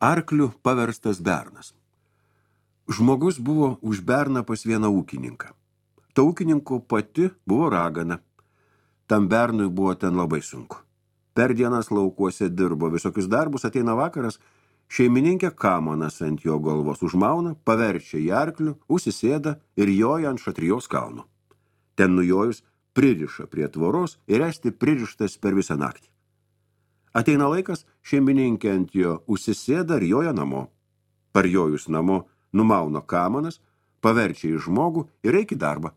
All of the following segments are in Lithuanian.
Arkliu paverstas bernas. Žmogus buvo už berną pas vieną ūkininką. Ta ūkininko pati buvo ragana. Tam bernui buvo ten labai sunku. Per dienas laukuose dirbo visokius darbus, ateina vakaras, šeimininkė kamanas ant jo galvos užmauna, paverčia į arklių, užsisėda ir joja ant Šatrijos kalno. Ten nujojus pririša prie tvoros ir esti pririštas per visą naktį. Ateina laikas, šeimininkė ant jo užsisėda ir joja namo. Parjojus namo, numauna kamanas, paverčia į žmogų ir eik į darbą.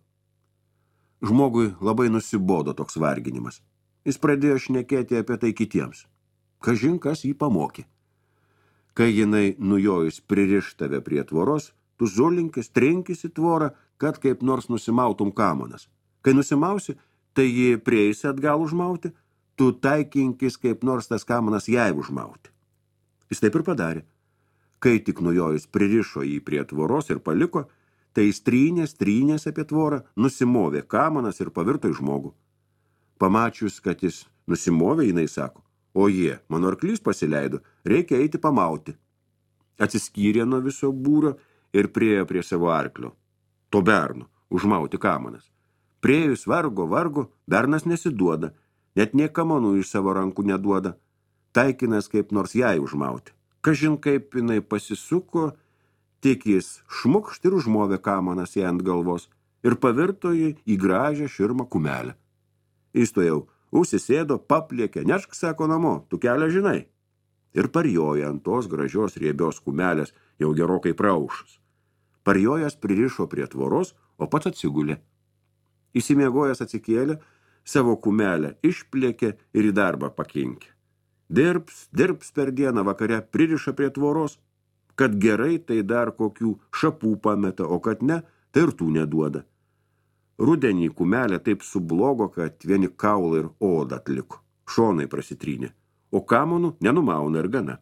Žmogui labai nusibodo toks varginimas. Jis pradėjo šnekėti apie tai kitiems. Kažin kas jį pamokė. Kai jinai nujojus pririš tave prie tvoros, tu zulinkis, trinkis į tvorą, kad kaip nors nusimautum kamanas. Kai nusimausi, tai jį prieisi atgal užmauti, tu taikinkis kaip nors tas kamanas jai užmauti. Jis taip ir padarė. Kai tik nujojus pririšo jį prie tvoros ir paliko, tai jis trynės apie tvorą, nusimovė kamanas ir pavirto į žmogų. Pamačius, kad jis nusimovė, jinai sako, o mano arklys pasileido, reikia eiti pamauti. Atsiskyrė nuo viso būrio ir priėjo prie savo arklio, to berno, užmauti kamanas. Priėjus vargo, bernas nesiduoda, net nė kamanų iš savo rankų neduoda, taikinas kaip nors jai užmauti. Kažin kaip jinai pasisuko, tik jis šmukšt ir užmovė kamanas jai ant galvos ir pavirto jį į gražią širmą kumelę. Jis to jau užsisėdo, paplėkė, nešk, sako, namo, tu kelią žinai. Ir parjoja ant tos gražios riebios kumelės, jau gerokai praušus. Parjojas pririšo prie tvoros, o pats atsigulė. Įsimiegojęs atsikėlė, savo kumelę išplėkė ir į darbą pakinkė. Dirbs per dieną, vakare pririša prie tvoros, kad gerai tai dar kokių šapų pameta, o kad ne, tai ir tų neduoda. Rudenį kumelė taip sublogo, kad vieni kaulai ir oda atliko, šonai prasitrynė, o kamonų nenumauna ir gana.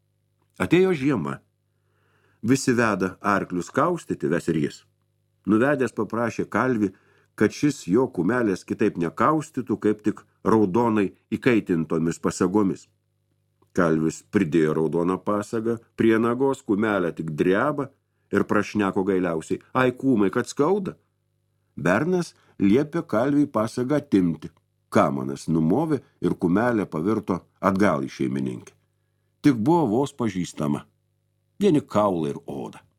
Atėjo žiema. Visi veda arklius kaustyti, ves ir jis. Nuvedęs paprašė kalvį, kad šis jo kumelės kitaip nekaustytų, kaip tik raudonai įkaitintomis pasagomis. Kalvis pridėjo raudoną pasagą, prie nagos kumelę tik dreba ir prašneko gailiausiai, ai kūmai, kad skauda. Bernas liepė kalviui pasagą atimti. Kamanas numovė ir kumelė pavirto atgal į šeimininkę. Tik buvo vos pažįstama. Vieni kaulai ir oda.